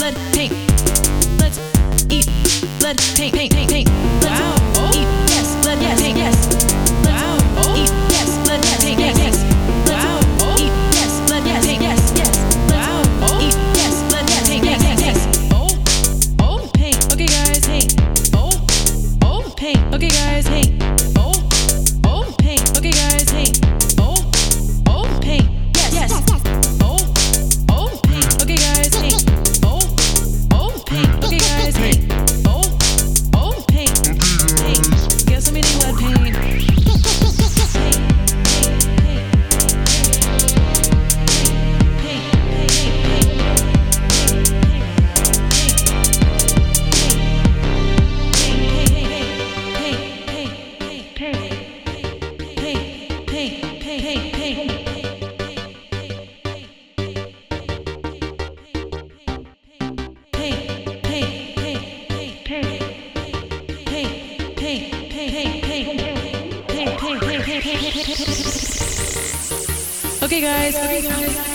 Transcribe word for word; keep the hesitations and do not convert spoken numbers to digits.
blood paint. Let's eat blood paint, paint, paint, paint. Let's wow. eat yes, blood yes, paint yes. Let's wow. eat yes, blood yes, paint yes, yes. Let's wow. eat yes, blood yes, paint yes, yes. Let's wow. eat yes, blood yes, paint yes, yes, yes. Oh, oh, paint. Okay, guys, paint. Oh, oh, paint. Okay, guys, paint. Oh, oh, paint. Okay, guys, paint. Oh, oh, paint. Yes, yes. Oh, oh, paint. Okay, guys, paint. Oh, oh, paint. Okay, guys, paint. Oh, oh, paint. Paint. Guess I'm eating lead paint. Okay, guys. Okay, guys.